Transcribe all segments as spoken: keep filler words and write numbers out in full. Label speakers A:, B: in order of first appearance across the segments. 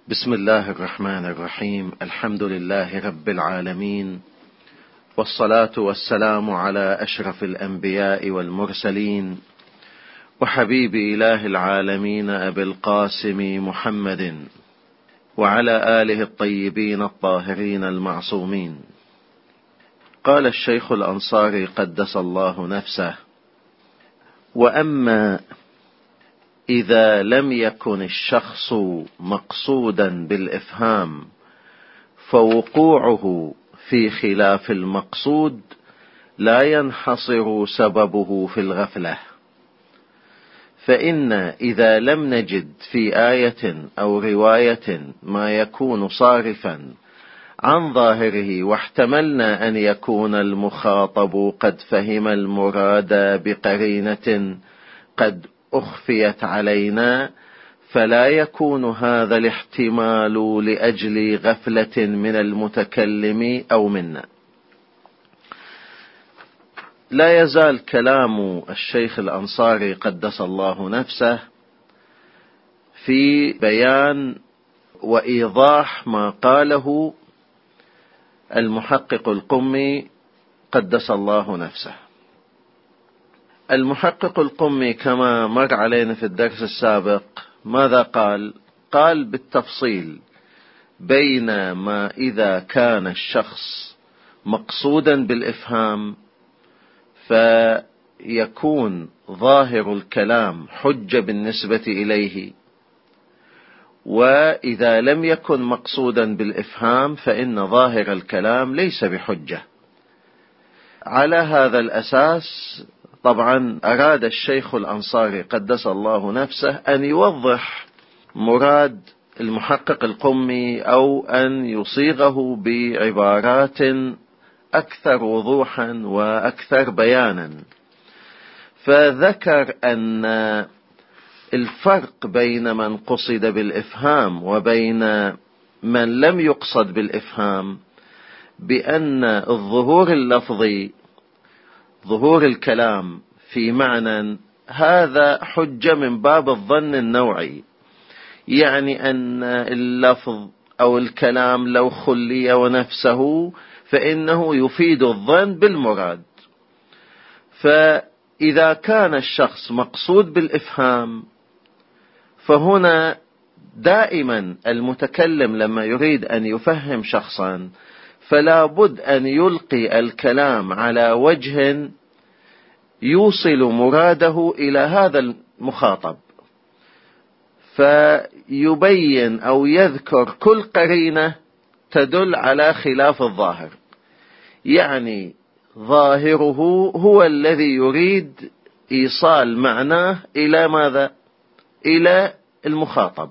A: بسم الله الرحمن الرحيم. الحمد لله رب العالمين، والصلاة والسلام على أشرف الأنبياء والمرسلين، وحبيب إله العالمين أبي القاسم محمد، وعلى آله الطيبين الطاهرين المعصومين. قال الشيخ الأنصاري قدس الله نفسه: وأما إذا لم يكن الشخص مقصودا بالإفهام فوقوعه في خلاف المقصود لا ينحصر سببه في الغفلة، فإن إذا لم نجد في آية أو رواية ما يكون صارفا عن ظاهره واحتملنا أن يكون المخاطب قد فهم المراد بقرينة قد أخفيت علينا، فلا يكون هذا الاحتمال لأجل غفلة من المتكلم أو منا. لا يزال كلام الشيخ الأنصاري قدس الله نفسه في بيان وإيضاح ما قاله المحقق القمي قدس الله نفسه. المحقق القمي كما مر علينا في الدرس السابق ماذا قال؟ قال بالتفصيل بين ما إذا كان الشخص مقصودا بالإفهام فيكون ظاهر الكلام حجة بالنسبة إليه، وإذا لم يكن مقصودا بالإفهام فإن ظاهر الكلام ليس بحجة. على هذا الأساس طبعا أراد الشيخ الأنصاري قدس الله نفسه أن يوضح مراد المحقق القمي أو أن يصيغه بعبارات أكثر وضوحا وأكثر بيانا. فذكر أن الفرق بين من قصد بالإفهام وبين من لم يقصد بالإفهام بأن الظهور اللفظي، ظهور الكلام في معنى، هذا حجة من باب الظن النوعي، يعني أن اللفظ أو الكلام لو خلي ونفسه فإنه يفيد الظن بالمراد. فإذا كان الشخص مقصود بالإفهام فهنا دائما المتكلم لما يريد أن يفهم شخصا فلا بد أن يلقي الكلام على وجه يوصل مراده إلى هذا المخاطب، فيبين أو يذكر كل قرينة تدل على خلاف الظاهر، يعني ظاهره هو الذي يريد إيصال معناه إلى ماذا؟ إلى المخاطب.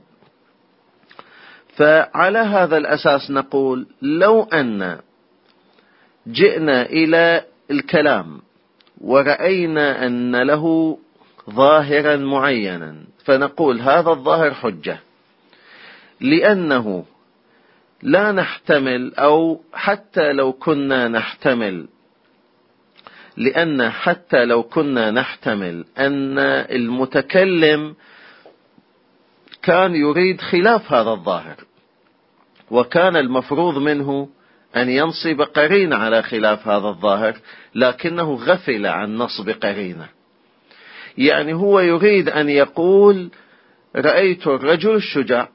A: فعلى هذا الأساس نقول لو أن جئنا إلى الكلام ورأينا أن له ظاهرا معينا فنقول هذا الظاهر حجة، لأنه لا نحتمل أو حتى لو كنا نحتمل لأن حتى لو كنا نحتمل أن المتكلم كان يريد خلاف هذا الظاهر وكان المفروض منه أن ينصب قرينة على خلاف هذا الظاهر، لكنه غفل عن نصب قرينة. يعني هو يريد أن يقول رأيت الرجل الشجاع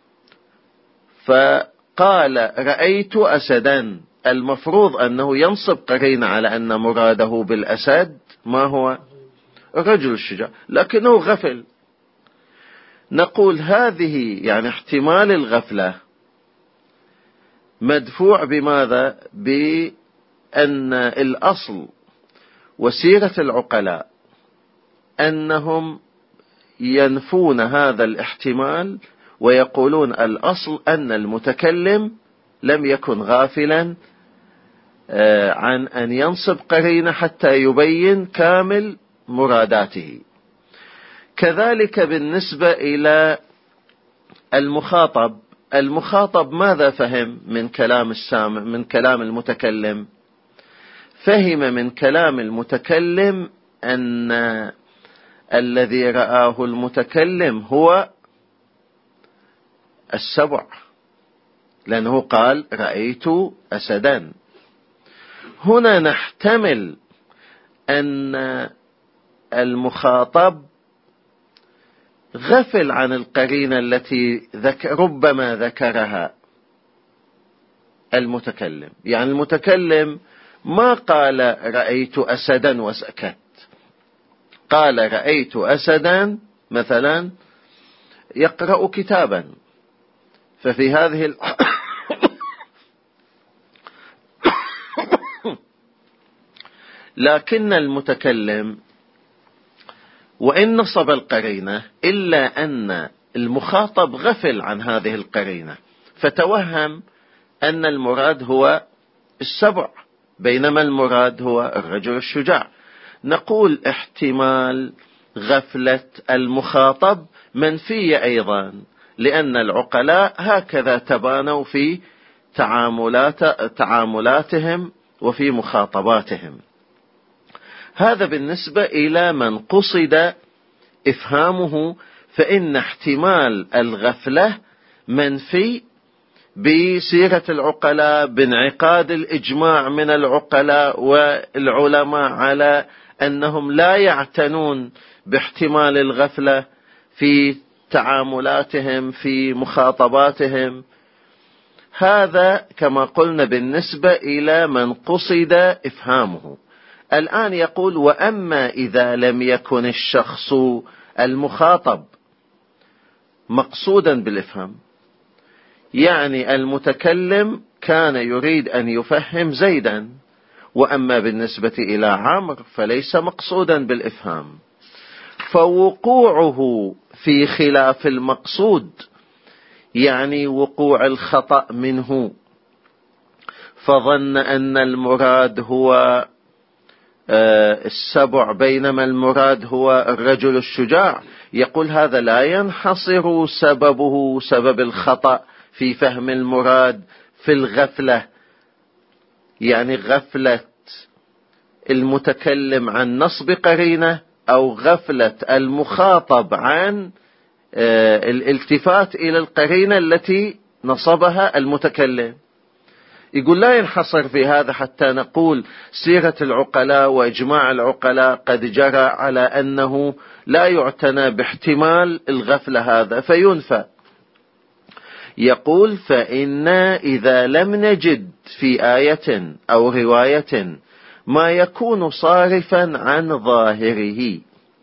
A: فقال رأيت أسدا، المفروض أنه ينصب قرينة على أن مراده بالأسد ما هو؟ الرجل الشجاع، لكنه غفل. نقول هذه يعني احتمال الغفلة مدفوع بماذا؟ بأن الأصل وسيرة العقلاء أنهم ينفون هذا الاحتمال ويقولون الأصل أن المتكلم لم يكن غافلا عن أن ينصب قرينة حتى يبين كامل مراداته. كذلك بالنسبة إلى المخاطب، المخاطب ماذا فهم من كلام السامع من كلام المتكلم؟ فهم من كلام المتكلم أن الذي رآه المتكلم هو السبع، لأنه قال رأيت أسدا. هنا نحتمل أن المخاطب غفل عن القرينة التي ذكر ربما ذكرها المتكلم. يعني المتكلم ما قال رأيت أسدا وسكت، قال رأيت أسدا مثلا يقرأ كتابا، ففي هذه ال... لكن المتكلم وإن نصب القرينة إلا أن المخاطب غفل عن هذه القرينة، فتوهم أن المراد هو السبع بينما المراد هو الرجل الشجاع. نقول احتمال غفلة المخاطب منفية أيضا، لأن العقلاء هكذا تبانوا في تعاملات تعاملاتهم وفي مخاطباتهم. هذا بالنسبة إلى من قصد إفهامه، فإن احتمال الغفلة منفي بسيرة العقلاء، بانعقاد الإجماع من العقلاء والعلماء على أنهم لا يعتنون باحتمال الغفلة في تعاملاتهم في مخاطباتهم. هذا كما قلنا بالنسبة إلى من قصد إفهامه. الآن يقول وأما إذا لم يكن الشخص المخاطب مقصودا بالإفهام، يعني المتكلم كان يريد أن يفهم زيدا، وأما بالنسبة إلى عمرو فليس مقصودا بالإفهام، فوقوعه في خلاف المقصود يعني وقوع الخطأ منه، فظن أن المراد هو السبع بينما المراد هو الرجل الشجاع. يقول هذا لا ينحصر سببه سبب الخطأ في فهم المراد في الغفلة، يعني غفلة المتكلم عن نصب قرينة أو غفلة المخاطب عن الالتفات إلى القرينة التي نصبها المتكلم. يقول لا ينحصر في هذا حتى نقول سيرة العقلاء وإجماع العقلاء قد جرى على أنه لا يعتنى باحتمال الغفلة هذا فينفى. يقول فإن إذا لم نجد في آية أو رواية ما يكون صارفا عن ظاهره،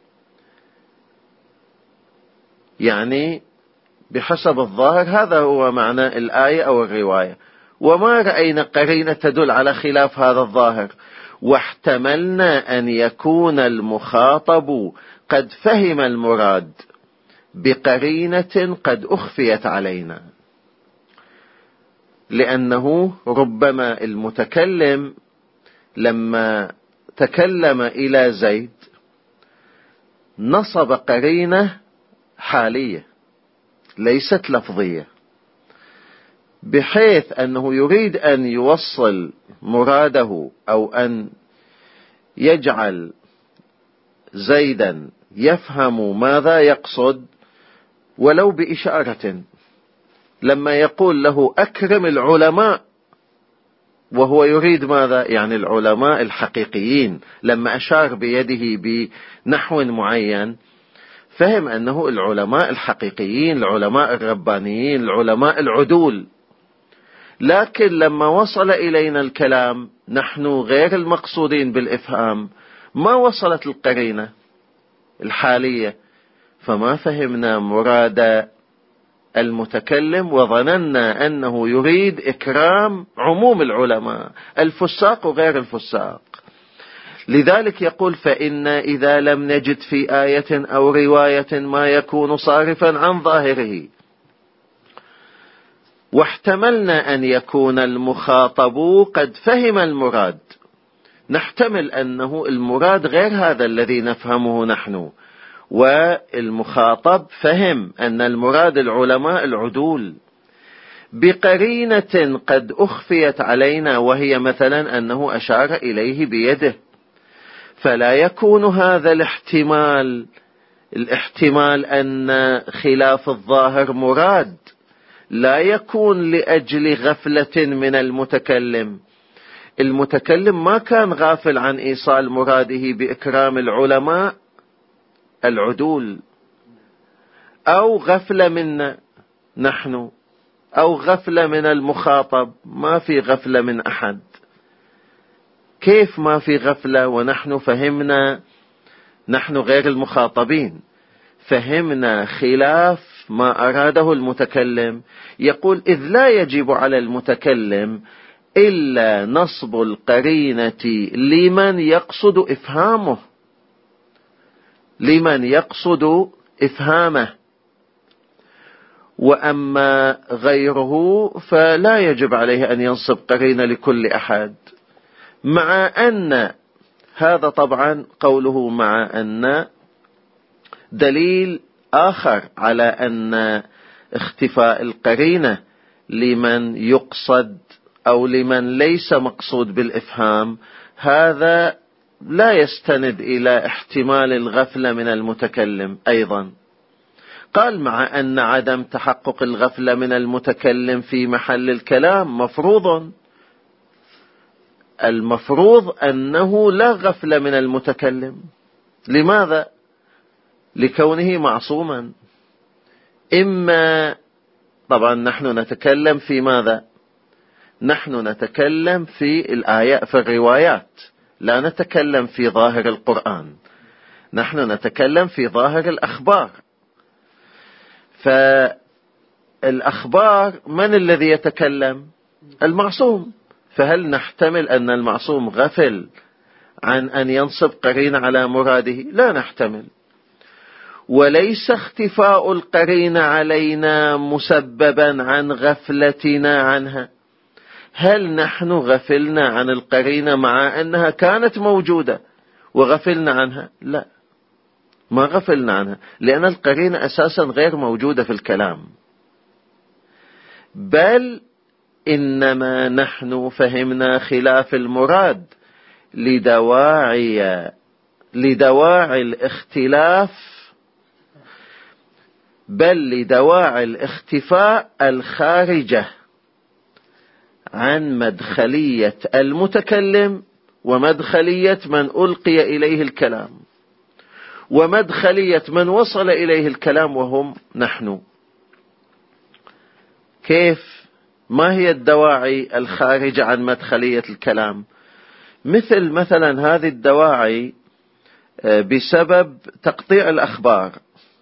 A: يعني بحسب الظاهر هذا هو معنى الآية أو الرواية، وما رأينا قرينة تدل على خلاف هذا الظاهر، واحتملنا أن يكون المخاطب قد فهم المراد بقرينة قد أخفيت علينا، لأنه ربما المتكلم لما تكلم إلى زيد نصب قرينة حالية ليست لفظية، بحيث أنه يريد أن يوصل مراده أو أن يجعل زيدا يفهم ماذا يقصد ولو بإشارة. لما يقول له أكرم العلماء وهو يريد ماذا؟ يعني العلماء الحقيقيين، لما أشار بيده بنحو معين فهم أنه العلماء الحقيقيين، العلماء الربانيين، العلماء العدول. لكن لما وصل إلينا الكلام نحن غير المقصودين بالإفهام ما وصلت القرينة الحالية، فما فهمنا مراد المتكلم وظننا أنه يريد إكرام عموم العلماء الفساق وغير الفساق. لذلك يقول فإن إذا لم نجد في آية أو رواية ما يكون صارفا عن ظاهره، واحتملنا أن يكون المخاطب قد فهم المراد، نحتمل أنه المراد غير هذا الذي نفهمه نحن، والمخاطب فهم أن المراد العلماء العدول بقرينة قد أخفيت علينا، وهي مثلا أنه أشار إليه بيده، فلا يكون هذا الاحتمال الاحتمال أن خلاف الظاهر مراد، لا يكون لأجل غفلة من المتكلم. المتكلم ما كان غافل عن إيصال مراده بإكرام العلماء العدول، أو غفلة منا نحن، أو غفلة من المخاطب. ما في غفلة من أحد. كيف ما في غفلة ونحن فهمنا، نحن غير المخاطبين فهمنا خلاف ما أراده المتكلم؟ يقول: إذ لا يجب على المتكلم إلا نصب القرينة لمن يقصد إفهامه، لمن يقصد إفهامه، وأما غيره فلا يجب عليه أن ينصب قرينة لكل أحد. مع أن هذا طبعا قوله مع أن دليل آخر على أن اختفاء القرينة لمن يقصد أو لمن ليس مقصود بالإفهام، هذا لا يستند إلى احتمال الغفلة من المتكلم أيضا. قال: مع أن عدم تحقق الغفلة من المتكلم في محل الكلام مفروض. المفروض أنه لا غفلة من المتكلم. لماذا؟ لكونه معصوما. إما طبعا نحن نتكلم في ماذا؟ نحن نتكلم في الآيات، في الروايات، لا نتكلم في ظاهر القرآن، نحن نتكلم في ظاهر الأخبار. فالأخبار من الذي يتكلم؟ المعصوم. فهل نحتمل أن المعصوم غفل عن أن ينصب قرين على مراده؟ لا نحتمل. وليس اختفاء القرين علينا مسببا عن غفلتنا عنها. هل نحن غفلنا عن القرينة مع أنها كانت موجودة وغفلنا عنها؟ لا، ما غفلنا عنها، لأن القرينة أساسا غير موجودة في الكلام. بل إنما نحن فهمنا خلاف المراد لدواعي لدواعي الاختلاف، بل لدواعي الاختفاء الخارجة عن مدخلية المتكلم ومدخلية من ألقي إليه الكلام ومدخلية من وصل إليه الكلام وهم نحن. كيف؟ ما هي الدواعي الخارجة عن مدخلية الكلام؟ مثل مثلا هذه الدواعي بسبب تقطيع الأخبار،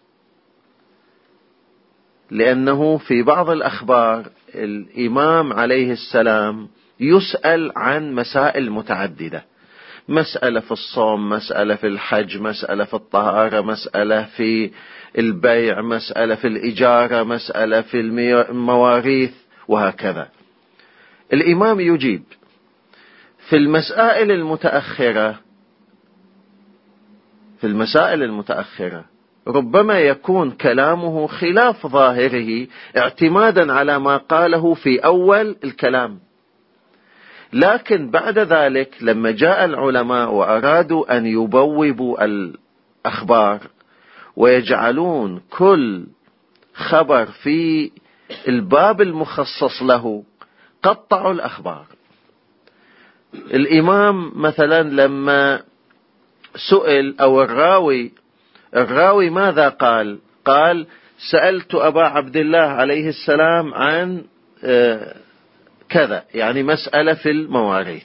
A: لأنه في بعض الأخبار الإمام عليه السلام يسأل عن مسائل متعددة، مسألة في الصوم، مسألة في الحج، مسألة في الطهارة، مسألة في البيع، مسألة في الإجارة، مسألة في المواريث، وهكذا. الإمام يجيب. في المسائل المتأخرة في المسائل المتأخرة ربما يكون كلامه خلاف ظاهره اعتمادا على ما قاله في أول الكلام، لكن بعد ذلك لما جاء العلماء وأرادوا أن يبوبوا الأخبار ويجعلون كل خبر في الباب المخصص له، قطعوا الأخبار. الإمام مثلا لما سئل أو الراوي الراوي ماذا قال؟ قال: سألت أبا عبد الله عليه السلام عن كذا، يعني مسألة في المواريث،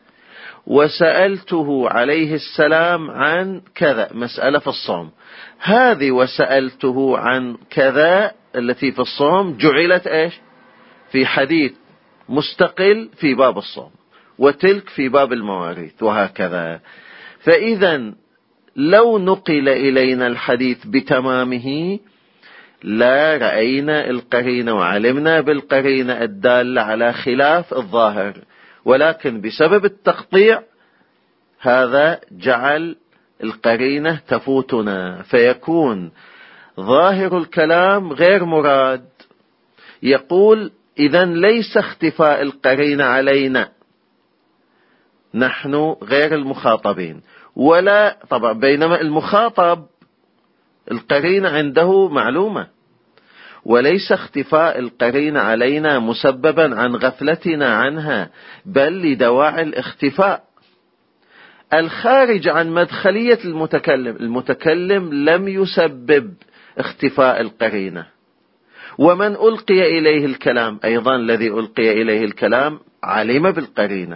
A: وسألته عليه السلام عن كذا، مسألة في الصوم. هذه وسألته عن كذا التي في الصوم جعلت إيش؟ في حديث مستقل في باب الصوم، وتلك في باب المواريث، وهكذا. فإذا لو نقل إلينا الحديث بتمامه لا رأينا القرينة وعلمنا بالقرينة الدالة على خلاف الظاهر، ولكن بسبب التقطيع هذا جعل القرينة تفوتنا، فيكون ظاهر الكلام غير مراد. يقول: إذن ليس اختفاء القرينة علينا نحن غير المخاطبين، ولا طبعا، بينما المخاطب القرينة عنده معلومة، وليس اختفاء القرينة علينا مسببا عن غفلتنا عنها، بل لدواعي الاختفاء الخارج عن مدخلية المتكلم. المتكلم لم يسبب اختفاء القرينة، ومن ألقي إليه الكلام أيضا الذي ألقي إليه الكلام علم بالقرينة.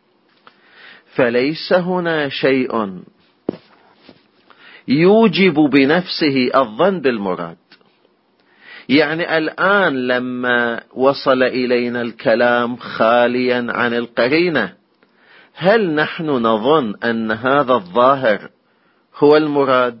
A: فليس هنا شيء يوجب بنفسه الظن بالمراد. يعني الآن لما وصل إلينا الكلام خاليا عن القرينة، هل نحن نظن أن هذا الظاهر هو المراد؟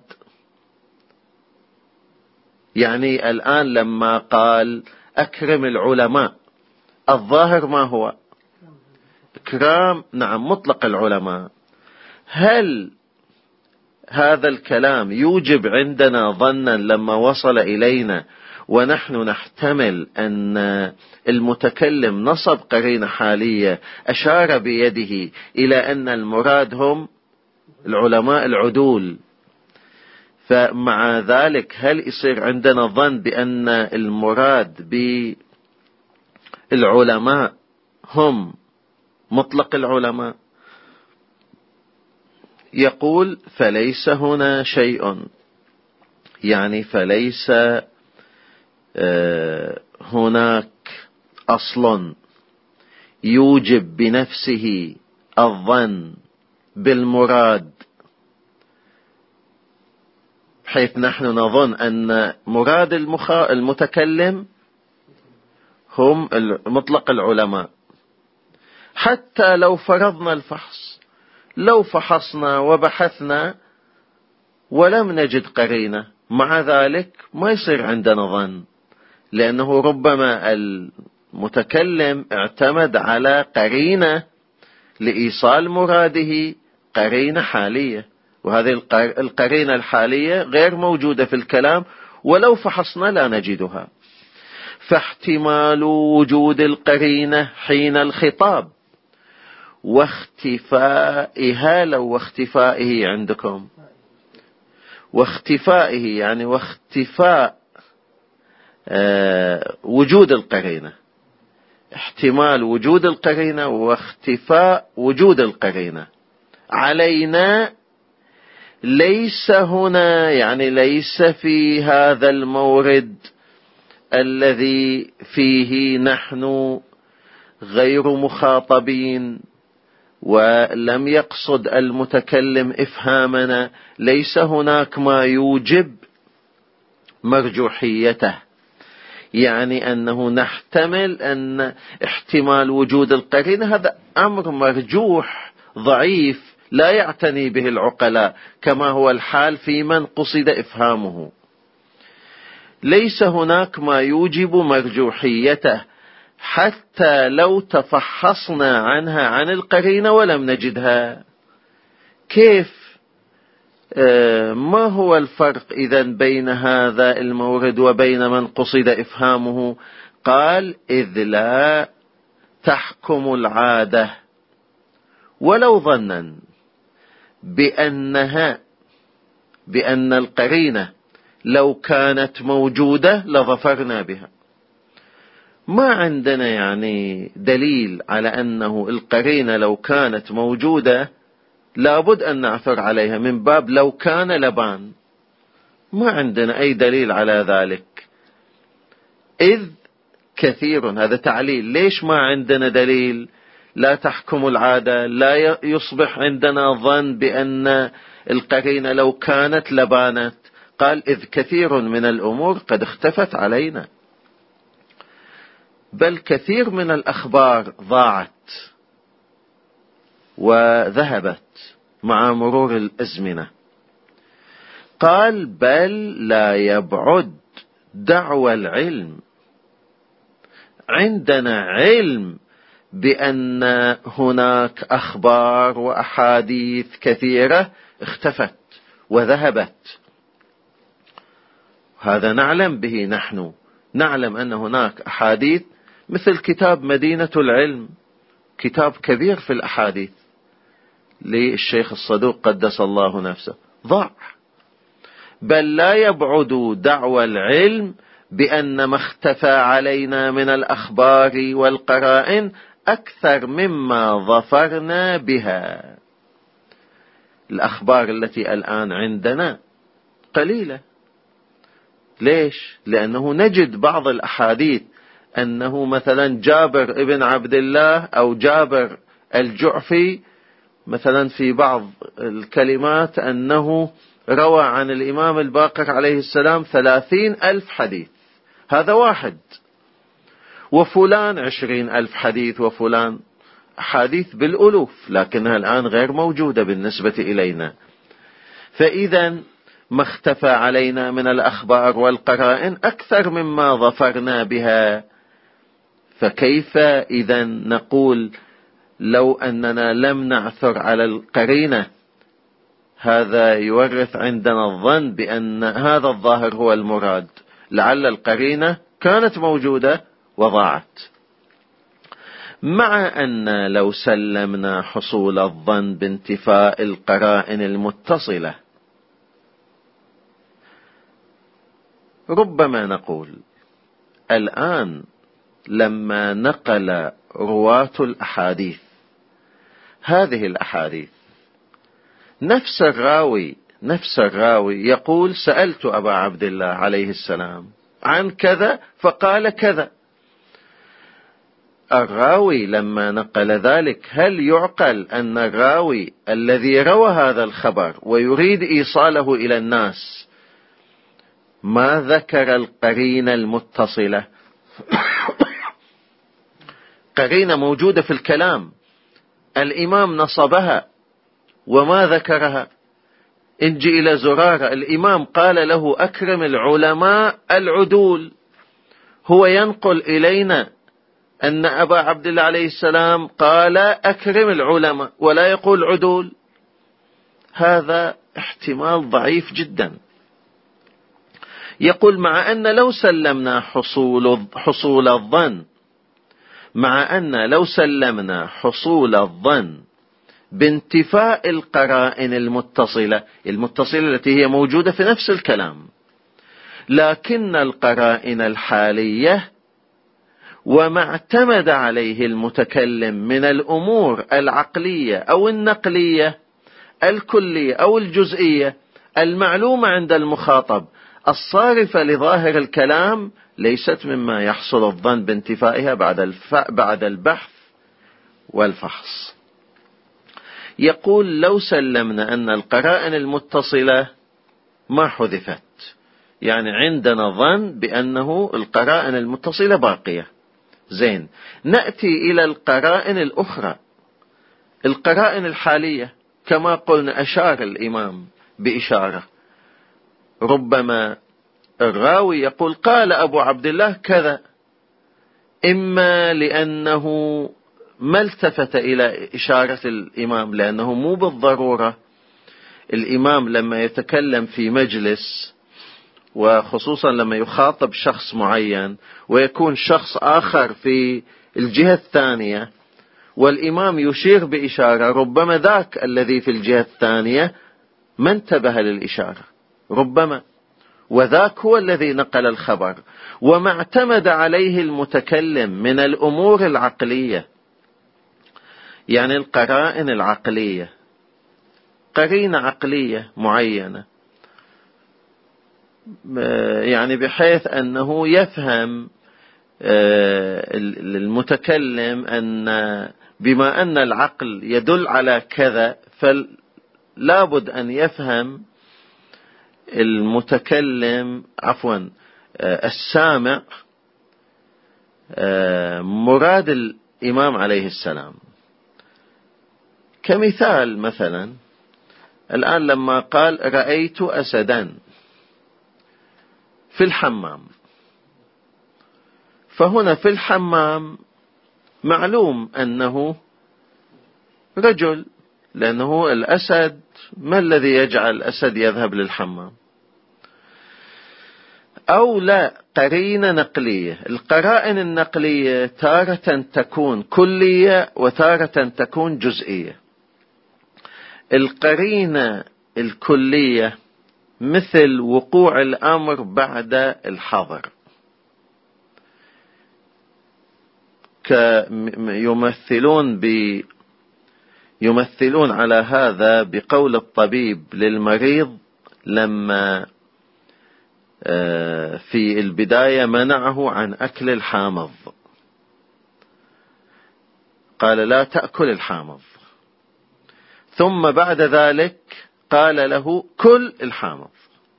A: يعني الآن لما قال أكرم العلماء، الظاهر ما هو؟ إكرام، نعم، مطلق العلماء. هل هذا الكلام يوجب عندنا ظنا لما وصل إلينا ونحن نحتمل أن المتكلم نصب قرينة حالية أشار بيده إلى أن المراد هم العلماء العدول، فمع ذلك هل يصير عندنا ظن بأن المراد بالعلماء هم مطلق العلماء؟ يقول فليس هنا شيء، يعني فليس هناك أصل يوجب بنفسه الظن بالمراد، حيث نحن نظن أن مراد المتكلم هم مطلق العلماء. حتى لو فرضنا الفحص، لو فحصنا وبحثنا ولم نجد قرينة، مع ذلك ما يصير عندنا ظن، لأنه ربما المتكلم اعتمد على قرينة لإيصال مراده، قرينة حالية، وهذه القرينة الحالية غير موجودة في الكلام، ولو فحصنا لا نجدها. فاحتمال وجود القرينة حين الخطاب واختفائها، لو واختفائه عندكم، واختفائه يعني واختفاء آه وجود القرينة، احتمال وجود القرينة واختفاء وجود القرينة علينا، ليس هنا يعني ليس في هذا المورد الذي فيه نحن غير مخاطبين ولم يقصد المتكلم إفهامنا، ليس هناك ما يوجب مرجوحيته، يعني أنه نحتمل أن احتمال وجود القرينة هذا أمر مرجوح ضعيف لا يعتني به العقلاء، كما هو الحال في من قصد إفهامه. ليس هناك ما يوجب مرجوحيته حتى لو تفحصنا عنها عن القرينة ولم نجدها. كيف؟ آه ما هو الفرق إذن بين هذا المورد وبين من قصد إفهامه؟ قال إذ لا تحكم العادة ولو ظنا بأنها بأن القرينة لو كانت موجودة لظفرنا بها. ما عندنا يعني دليل على أنه القرينة لو كانت موجودة لابد أن نعثر عليها، من باب لو كان لبان، ما عندنا أي دليل على ذلك. إذ كثير، هذا تعليل. ليش ما عندنا دليل؟ لا تحكم العادة، لا يصبح عندنا ظن بأن القرينة لو كانت لبانت. قال إذ كثير من الأمور قد اختفت علينا، بل كثير من الأخبار ضاعت وذهبت مع مرور الأزمنة. قال بل لا يبعد دعوى العلم، عندنا علم بأن هناك أخبار وأحاديث كثيرة اختفت وذهبت، هذا نعلم به. نحن نعلم أن هناك أحاديث مثل كتاب مدينة العلم، كتاب كبير في الأحاديث للشيخ الصدوق قدس الله نفسه، ضاع. بل لا يبعد دعوى العلم بأن ما اختفى علينا من الأخبار والقرائن أكثر مما ظفرنا بها. الأخبار التي الآن عندنا قليلة. ليش؟ لأنه نجد بعض الأحاديث أنه مثلا جابر ابن عبد الله أو جابر الجعفي مثلا في بعض الكلمات أنه روى عن الإمام الباقر عليه السلام ثلاثين ألف حديث، هذا واحد، وفلان عشرين ألف حديث، وفلان حديث بالألوف، لكنها الآن غير موجودة بالنسبة إلينا. فإذا ما اختفى علينا من الأخبار والقرائن أكثر مما ظفرنا بها. فكيف إذا نقول لو أننا لم نعثر على القرينة؟ هذا يورث عندنا الظن بأن هذا الظاهر هو المراد، لعل القرينة كانت موجودة وضاعت. مع أن لو سلمنا حصول الظن بانتفاء القرائن المتصلة، ربما نقول الآن لما نقل رواة الأحاديث هذه الأحاديث، نفس الراوي نفس الراوي يقول سألت أبا عبد الله عليه السلام عن كذا فقال كذا. الراوي لما نقل ذلك، هل يعقل أن الراوي الذي روى هذا الخبر ويريد إيصاله إلى الناس ما ذكر القرينة المتصلة؟ قرينة موجودة في الكلام، الإمام نصبها وما ذكرها. انجي إلى زرارة، الإمام قال له أكرم العلماء العدول، هو ينقل إلينا أن أبا عبد الله عليه السلام قال أكرم العلماء ولا يقول عدول. هذا احتمال ضعيف جدا. يقول مع أن لو سلمنا حصول حصول الظن مع أن لو سلمنا حصول الظن بانتفاء القرائن المتصلة المتصلة التي هي موجودة في نفس الكلام، لكن القرائن الحالية وما اعتمد عليه المتكلم من الأمور العقلية أو النقلية الكلية أو الجزئية المعلومة عند المخاطب الصارفة لظاهر الكلام ليست مما يحصل الظن بانتفائها بعد الف... بعد البحث والفحص. يقول لو سلمنا أن القرائن المتصلة ما حذفت، يعني عندنا ظن بأنه القرائن المتصلة باقية، زين، نأتي إلى القرائن الأخرى، القرائن الحالية. كما قلنا أشار الإمام بإشارة، ربما الراوي يقول قال أبو عبد الله كذا، إما لأنه ما التفت إلى إشارة الإمام، لأنه مو بالضرورة الإمام لما يتكلم في مجلس وخصوصا لما يخاطب شخص معين ويكون شخص آخر في الجهة الثانية والإمام يشير بإشارة، ربما ذاك الذي في الجهة الثانية ما انتبه للإشارة ربما، وذاك هو الذي نقل الخبر. وما اعتمد عليه المتكلم من الأمور العقلية، يعني القرائن العقلية، قرينة عقلية معينة، يعني بحيث أنه يفهم المتكلم أن بما أن العقل يدل على كذا فلا بد أن يفهم المتكلم عفوا السامع مراد الإمام عليه السلام. كمثال مثلا الآن لما قال رأيت أسدا في الحمام، فهنا في الحمام معلوم أنه رجل، لأنه الأسد ما الذي يجعل الأسد يذهب للحمام؟ أو لا، قرينة نقلية. القرائن النقلية تارة تكون كلية وتارة تكون جزئية. القرينة الكلية مثل وقوع الأمر بعد الحظر، يمثلون ب يمثلون على هذا بقول الطبيب للمريض لما في البداية منعه عن أكل الحامض، قال لا تأكل الحامض، ثم بعد ذلك قال له كل الحامض.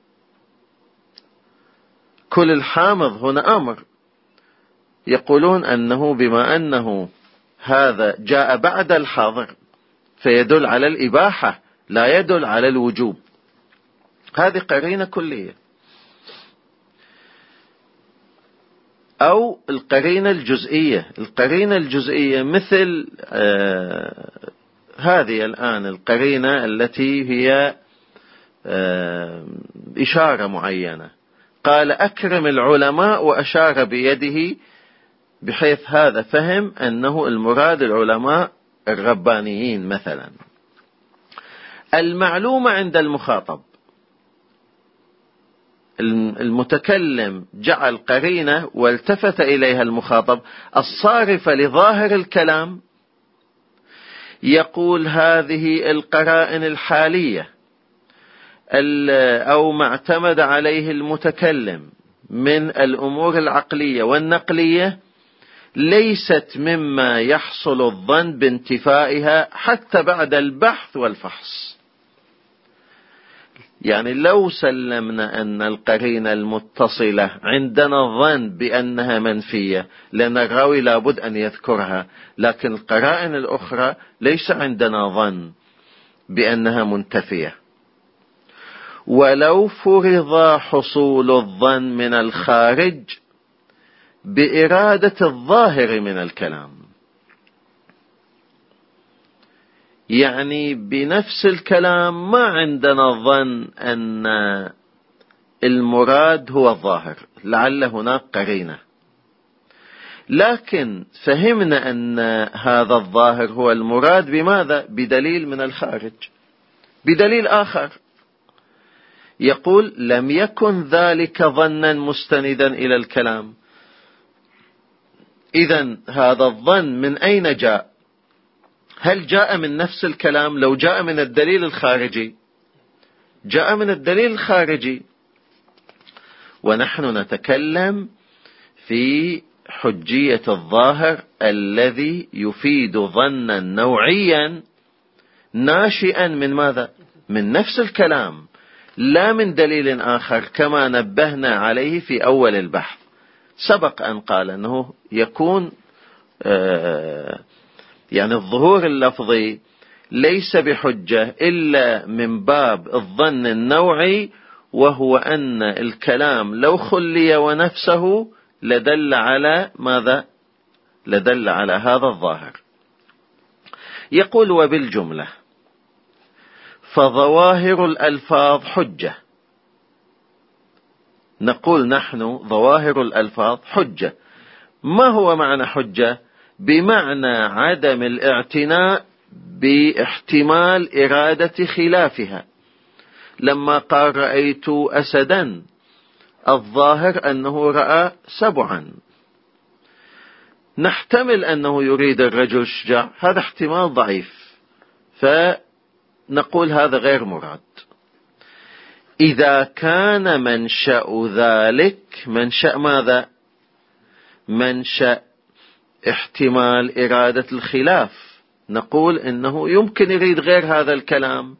A: كل الحامض هنا أمر، يقولون أنه بما أنه هذا جاء بعد الحظر فيدل على الإباحة لا يدل على الوجوب. هذه قرينة كلية. أو القرينة الجزئية. القرينة الجزئية مثل آه هذه الآن القرينة التي هي آه إشارة معينة، قال أكرم العلماء وأشار بيده، بحيث هذا فهم أنه المراد العلماء الربانيين مثلا. المعلومة عند المخاطب، المتكلم جعل قرينة والتفت إليها المخاطب الصارفة لظاهر الكلام، يقول هذه القرائن الحالية أو ما اعتمد عليه المتكلم من الأمور العقلية والنقلية ليست مما يحصل الظن بانتفائها حتى بعد البحث والفحص. يعني لو سلمنا أن القرينة المتصلة عندنا الظن بأنها منفية لأن الراوي لابد أن يذكرها، لكن القرائن الأخرى ليس عندنا ظن بأنها منتفية. ولو فرض حصول الظن من الخارج بإرادة الظاهر من الكلام، يعني بنفس الكلام ما عندنا ظن أن المراد هو الظاهر، لعل هناك قرينة، لكن فهمنا أن هذا الظاهر هو المراد بماذا؟ بدليل من الخارج، بدليل آخر. يقول لم يكن ذلك ظنا مستندا إلى الكلام. إذن هذا الظن من أين جاء؟ هل جاء من نفس الكلام؟ لو جاء من الدليل الخارجي جاء من الدليل الخارجي، ونحن نتكلم في حجية الظاهر الذي يفيد ظنا نوعيا ناشئا من ماذا؟ من نفس الكلام، لا من دليل آخر، كما نبهنا عليه في أول البحث. سبق أن قال أنه يكون آه يعني الظهور اللفظي ليس بحجة إلا من باب الظن النوعي، وهو أن الكلام لو خلي ونفسه لدل على ماذا؟ لدل على هذا الظاهر. يقول وبالجملة فظواهر الألفاظ حجة. نقول نحن ظواهر الألفاظ حجة. ما هو معنى حجة؟ بمعنى عدم الاعتناء باحتمال إرادة خلافها. لما قال رأيت أسدا، الظاهر أنه رأى سبعا، نحتمل أنه يريد الرجل الشجاع، هذا احتمال ضعيف، فنقول هذا غير مراد. إذا كان منشأ ذلك منشأ ماذا؟ منشأ احتمال إرادة الخلاف، نقول إنه يمكن يريد غير هذا الكلام،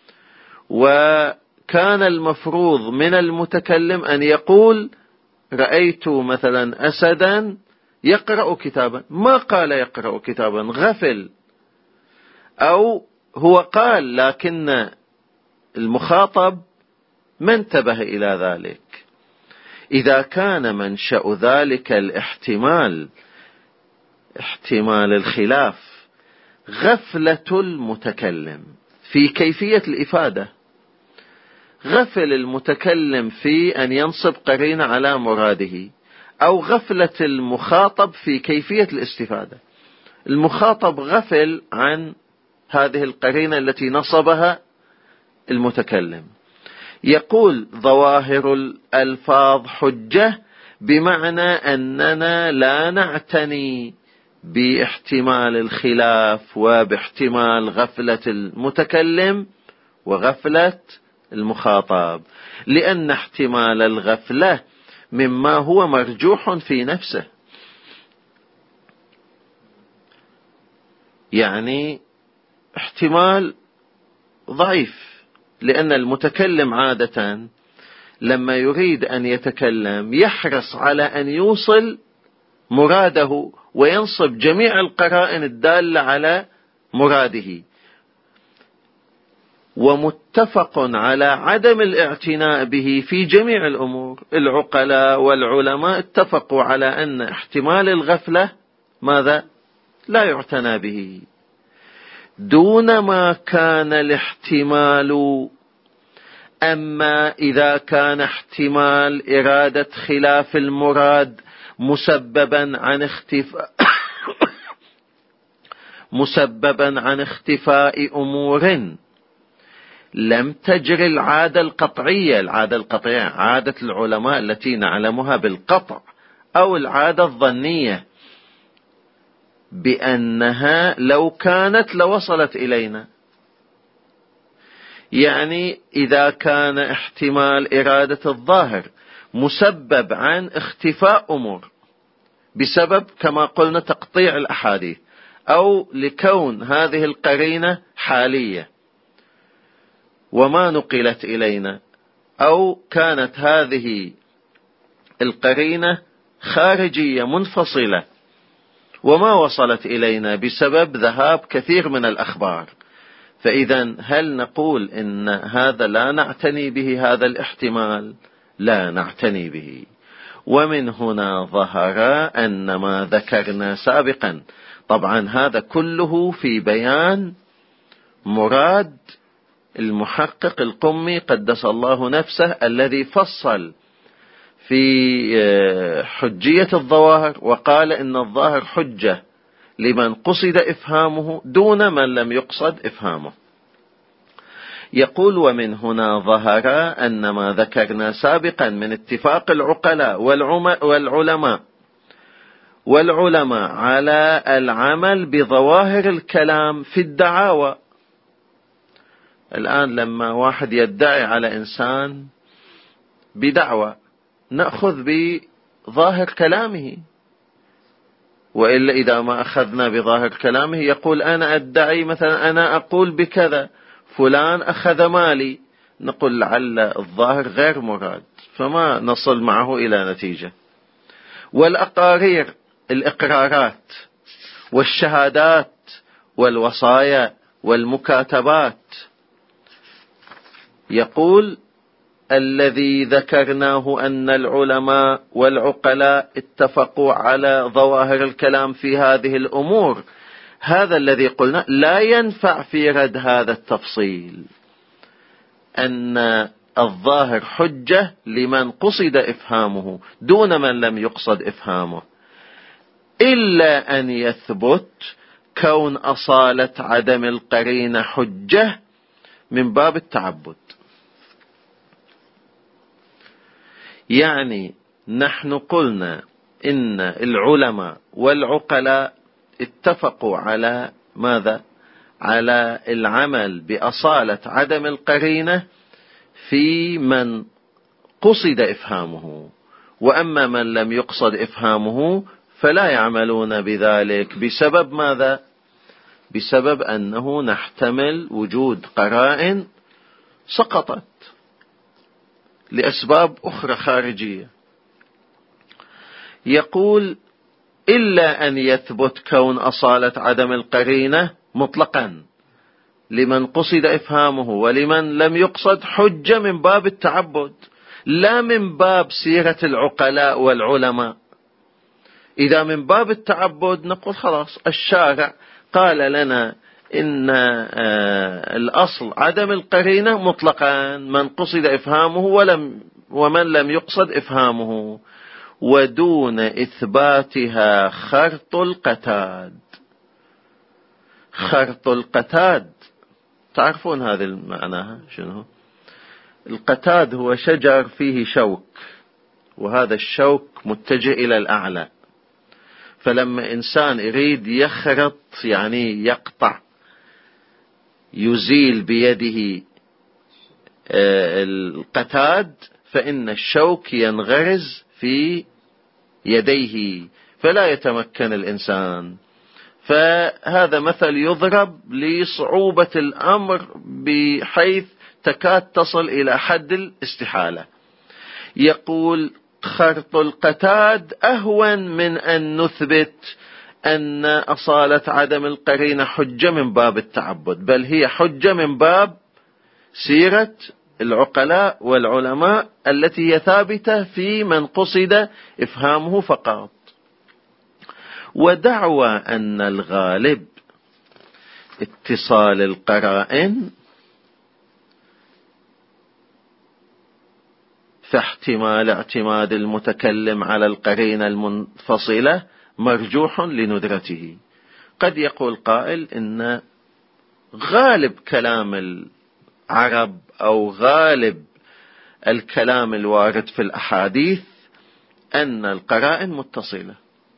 A: وكان المفروض من المتكلم أن يقول رأيت مثلا أسدا يقرأ كتابا، ما قال يقرأ كتابا، غفل، أو هو قال لكن المخاطب ما انتبه إلى ذلك. إذا كان منشأ ذلك الاحتمال احتمال الخلاف غفلة المتكلم في كيفية الإفادة، غفل المتكلم في أن ينصب قرينة على مراده، أو غفلة المخاطب في كيفية الاستفادة. المخاطب غفل عن هذه القرينة التي نصبها المتكلم. يقول ظواهر الألفاظ حجة بمعنى أننا لا نعتني باحتمال الخلاف وباحتمال غفلة المتكلم وغفلة المخاطب، لأن احتمال الغفلة مما هو مرجوح في نفسه. يعني احتمال ضعيف، لأن المتكلم عادة لما يريد أن يتكلم يحرص على أن يوصل مراده وينصب جميع القرائن الدالة على مراده، ومتفق على عدم الاعتناء به في جميع الأمور. العقلاء والعلماء اتفقوا على أن احتمال الغفلة ماذا؟ لا يعتنى به، دون ما كان الاحتمال. أما إذا كان احتمال إرادة خلاف المراد مسببا عن اختفاء مسببا عن اختفاء أمور لم تجري العادة القطعية، العادة القطعية عادة العلماء التي نعلمها بالقطع، أو العادة الظنية بأنها لو كانت لوصلت إلينا. يعني إذا كان احتمال إرادة الظاهر مسبب عن اختفاء أمور بسبب كما قلنا تقطيع الأحاديث، أو لكون هذه القرينة حالية وما نقلت إلينا، أو كانت هذه القرينة خارجية منفصلة وما وصلت إلينا بسبب ذهاب كثير من الأخبار، فإذا هل نقول إن هذا لا نعتني به؟ هذا الاحتمال لا نعتني به. ومن هنا ظهر أن ما ذكرنا سابقا، طبعا هذا كله في بيان مراد المحقق القمي قدس الله نفسه، الذي فصل في حجية الظواهر وقال إن الظاهر حجة لمن قصد إفهامه دون من لم يقصد إفهامه. يقول: ومن هنا ظهر أن ما ذكرنا سابقا من اتفاق العقلاء والعلماء والعلماء على العمل بظواهر الكلام في الدعاوى. الآن لما واحد يدعي على إنسان بدعوى نأخذ بظاهر كلامه، وإلا إذا ما أخذنا بظاهر كلامه يقول أنا أدعي مثلا أنا أقول بكذا، فلان أخذ مالي، نقول لعل الظاهر غير مراد فما نصل معه إلى نتيجة. والأقارير الإقرارات والشهادات والوصايا والمكاتبات، يقول الذي ذكرناه أن العلماء والعقلاء اتفقوا على ظواهر الكلام في هذه الأمور، هذا الذي قلنا لا ينفع في رد هذا التفصيل، أن الظاهر حجة لمن قصد إفهامه دون من لم يقصد إفهامه، إلا أن يثبت كون أصالة عدم القرينة حجة من باب التعبد. يعني نحن قلنا إن العلماء والعقلاء اتفقوا على ماذا؟ على العمل بأصالة عدم القرينة في من قصد إفهامه، وأما من لم يقصد إفهامه فلا يعملون بذلك. بسبب ماذا؟ بسبب أنه نحتمل وجود قرائن سقطت لأسباب أخرى خارجية. يقول: إلا أن يثبت كون أصالة عدم القرينة مطلقا لمن قصد إفهامه ولمن لم يقصد حجة من باب التعبد، لا من باب سيرة العقلاء والعلماء. إذا من باب التعبد نقول خلاص الشارع قال لنا إن الأصل عدم القرينة مطلقا، من قصد إفهامه ولم ومن لم يقصد إفهامه، ودون إثباتها خرط القتاد. خرط القتاد تعرفون هذا المعنى شنو؟ القتاد هو شجر فيه شوك، وهذا الشوك متجه إلى الأعلى، فلما إنسان يريد يخرط يعني يقطع يزيل بيده القتاد، فإن الشوك ينغرز في يديه فلا يتمكن الإنسان. فهذا مثل يضرب لصعوبة الأمر بحيث تكاد تصل إلى حد الاستحالة. يقول خرط القتاد أهون من أن نثبت أن أصالة عدم القرينة حجة من باب التعبد، بل هي حجة من باب سيرة العقلاء والعلماء التي هي ثابتة في من قصد إفهامه فقط. ودعوى أن الغالب اتصال القرائن فاحتمال اعتماد المتكلم على القرينة المنفصلة مرجوح لندرته. قد يقول قائل إن غالب كلام العرب أو غالب الكلام الوارد في الأحاديث أن القرائن متصلة،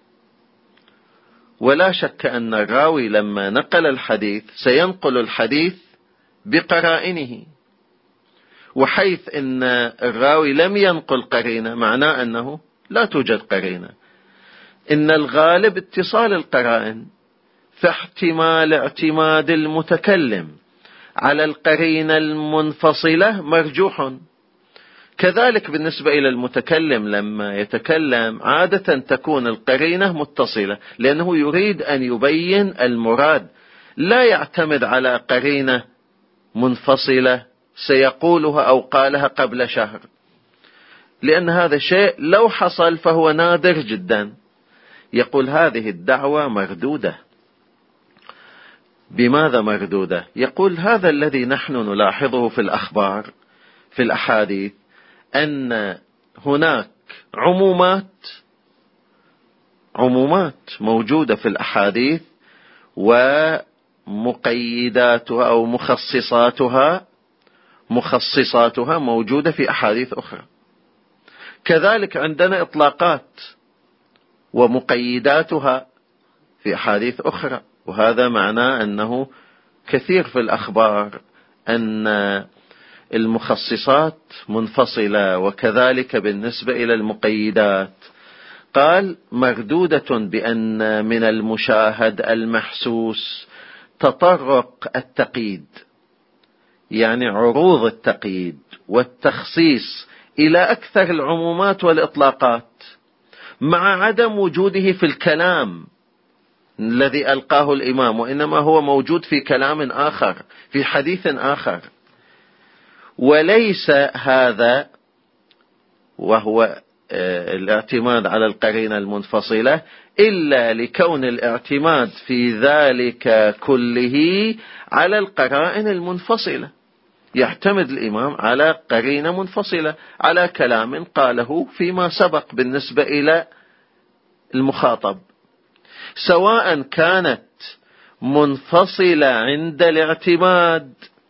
A: ولا شك أن الراوي لما نقل الحديث سينقل الحديث بقرائنه، وحيث أن الراوي لم ينقل قرينة معناه أنه لا توجد قرينة. إن الغالب اتصال القرائن، فاحتمال اعتماد المتكلم على القرينة المنفصلة مرجوح. كذلك بالنسبة إلى المتكلم لما يتكلم عادة تكون القرينة متصلة، لأنه يريد أن يبين المراد، لا يعتمد على قرينة منفصلة سيقولها أو قالها قبل شهر، لأن هذا شيء لو حصل فهو نادر جدا. يقول هذه الدعوة مردودة. بماذا مردودة؟ يقول هذا الذي نحن نلاحظه في الأخبار في الأحاديث، أن هناك عمومات عمومات موجودة في الأحاديث ومقيداتها أو مخصصاتها مخصصاتها موجودة في أحاديث أخرى. كذلك عندنا إطلاقات ومقيداتها في أحاديث أخرى، وهذا معناه أنه كثير في الأخبار أن المخصصات منفصلة، وكذلك بالنسبة إلى المقيدات. قال مردودة بأن من المشاهد المحسوس تطرق التقييد، يعني عروض التقييد والتخصيص إلى أكثر العمومات والإطلاقات، مع عدم وجوده في الكلام الذي ألقاه الإمام، وإنما هو موجود في كلام آخر في حديث آخر. وليس هذا وهو الاعتماد على القرينة المنفصلة إلا لكون الاعتماد في ذلك كله على القرائن المنفصلة. يعتمد الإمام على قرينة منفصلة، على كلام قاله فيما سبق بالنسبة إلى المخاطب، سواء كانت منفصلة عند الاعتماد،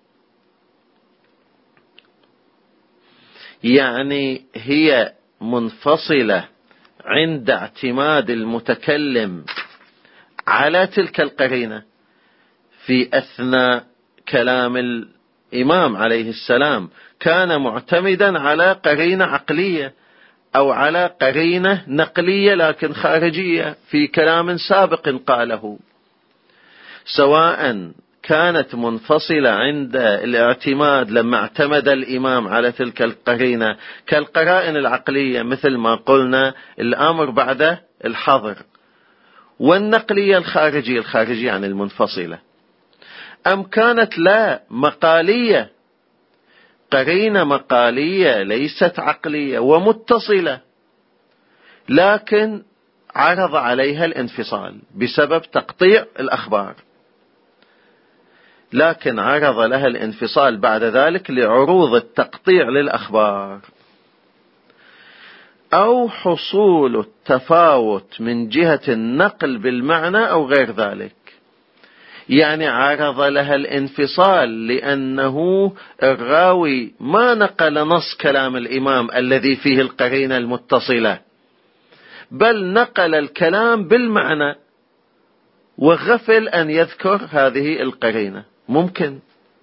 A: يعني هي منفصلة عند اعتماد المتكلم على تلك القرينة في أثناء كلام الإمام عليه السلام، كان معتمدا على قرينة عقلية أو على قرينة نقلية لكن خارجية في كلام سابق قاله، سواء كانت منفصلة عند الاعتماد لما اعتمد الإمام على تلك القرينة كالقرائن العقلية مثل ما قلنا الأمر بعد الحظر، والنقلية الخارجية الخارجية عن المنفصلة، أم كانت لا مقالية، قرينة مقالية ليست عقلية ومتصلة لكن عرض عليها الانفصال بسبب تقطيع الأخبار، لكن عرض لها الانفصال بعد ذلك لعروض التقطيع للأخبار، أو حصول التفاوت من جهة النقل بالمعنى أو غير ذلك، يعني عرض لها الانفصال لأنه الراوي ما نقل نص كلام الإمام الذي فيه القرينة المتصلة، بل نقل الكلام بالمعنى وغفل أن يذكر هذه القرينة. ممكن.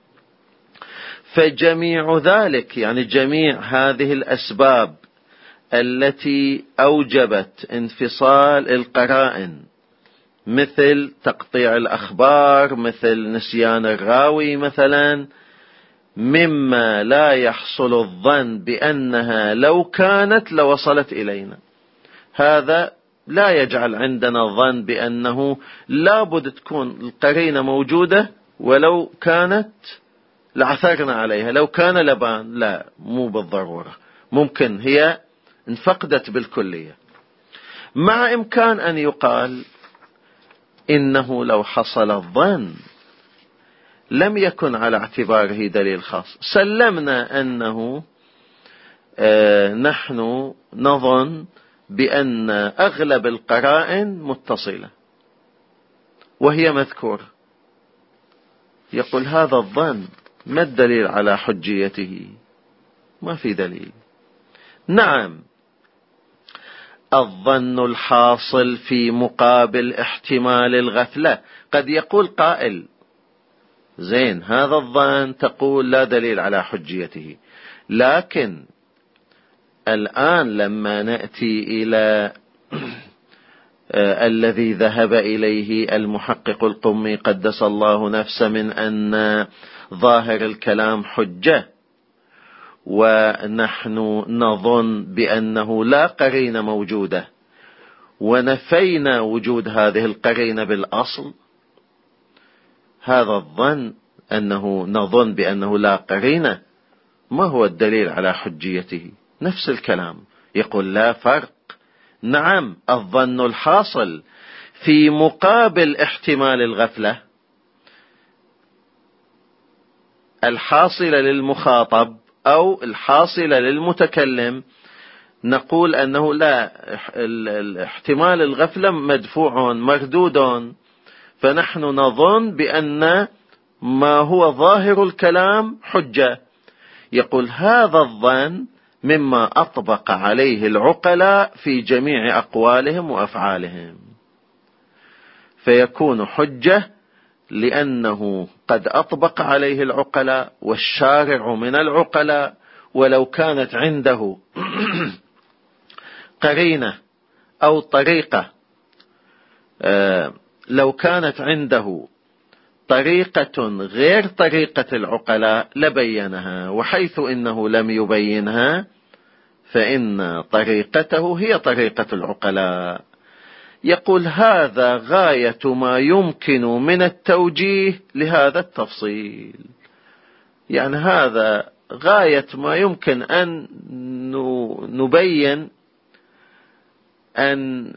A: فجميع ذلك يعني جميع هذه الأسباب التي أوجبت انفصال القرائن، مثل تقطيع الأخبار، مثل نسيان الراوي مثلا، مما لا يحصل الظن بأنها لو كانت لوصلت إلينا. هذا لا يجعل عندنا الظن بأنه لابد تكون القرينة موجودة، ولو كانت لعثرنا عليها، لو كان لبان. لا، مو بالضرورة، ممكن هي انفقدت بالكلية. مع إمكان أن يقال إنه لو حصل الظن لم يكن على اعتباره دليل خاص. سلمنا أنه آه نحن نظن بأن أغلب القرائن متصلة وهي مذكورة. يقول هذا الظن ما الدليل على حجيته؟ ما في دليل. نعم، الظن الحاصل في مقابل احتمال الغفلة. قد يقول قائل زين هذا الظن تقول لا دليل على حجيته، لكن الآن لما نأتي إلى الذي ذهب إليه المحقق القمي قدس الله نفسه من أن ظاهر الكلام حجة، ونحن نظن بأنه لا قرينة موجودة، ونفينا وجود هذه القرينة بالأصل، هذا الظن أنه نظن بأنه لا قرينة ما هو الدليل على حجيته؟ نفس الكلام. يقول لا فرق. نعم، الظن الحاصل في مقابل احتمال الغفلة الحاصلة للمخاطب أو الحاصلة للمتكلم، نقول أنه لا، احتمال الغفلة مدفوع مردود، فنحن نظن بأن ما هو ظاهر الكلام حجة. يقول هذا الظن مما أطبق عليه العقلاء في جميع أقوالهم وأفعالهم، فيكون حجة لأنه قد أطبق عليه العقلاء والشارع من العقلاء. ولو كانت عنده قرينة أو طريقة، لو كانت عنده طريقة غير طريقة العقلاء لبينها، وحيث إنه لم يبينها فإن طريقته هي طريقة العقلاء. يقول هذا غاية ما يمكن من التوجيه لهذا التفصيل، يعني هذا غاية ما يمكن أن نبين، أن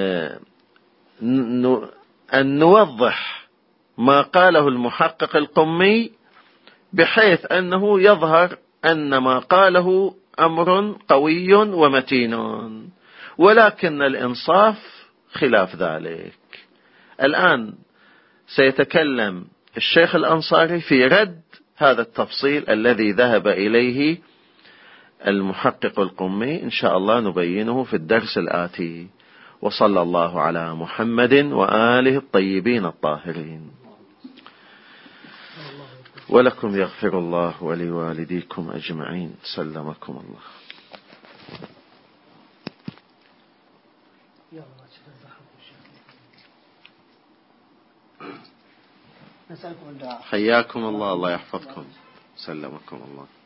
A: أن نوضح ما قاله المحقق القمي، بحيث أنه يظهر أن ما قاله أمر قوي ومتين، ولكن الإنصاف خلاف ذلك. الآن سيتكلم الشيخ الأنصاري في رد هذا التفصيل الذي ذهب إليه المحقق القمي، إن شاء الله نبينه في الدرس الآتي. وصلى الله على محمد وآله الطيبين الطاهرين. ولكم يغفر الله ولوالديكم أجمعين. سلمكم الله. حياكم الله، الله يحفظكم. سلمكم الله.